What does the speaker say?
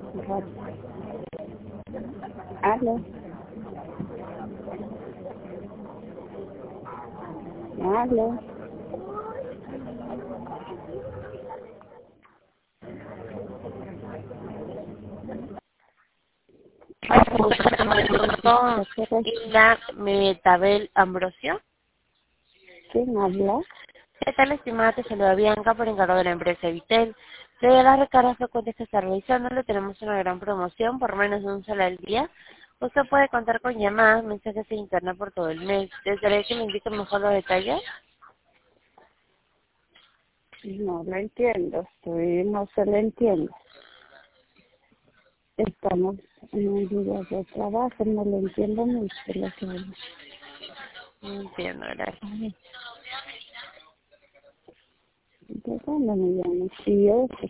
Aló, aló. Con Isla Metabel Ambrosio. ¿Quién habla? ¿Qué tal, estimada? Te saluda Bianca por encargo de la empresa Vitel. Debido a las recargas frecuentes que está realizando, le tenemos una gran promoción por menos de un solo al día. Usted puede contar con llamadas, mensajes e internet por todo el mes. ¿Desearía que me indique mejor los detalles? No lo entiendo, no se lo entiendo. Estamos en un día de trabajo, no lo entiendo mucho lo que habla. No entiendo, gracias. Ay, ¿de dónde me llamas? Sí, yo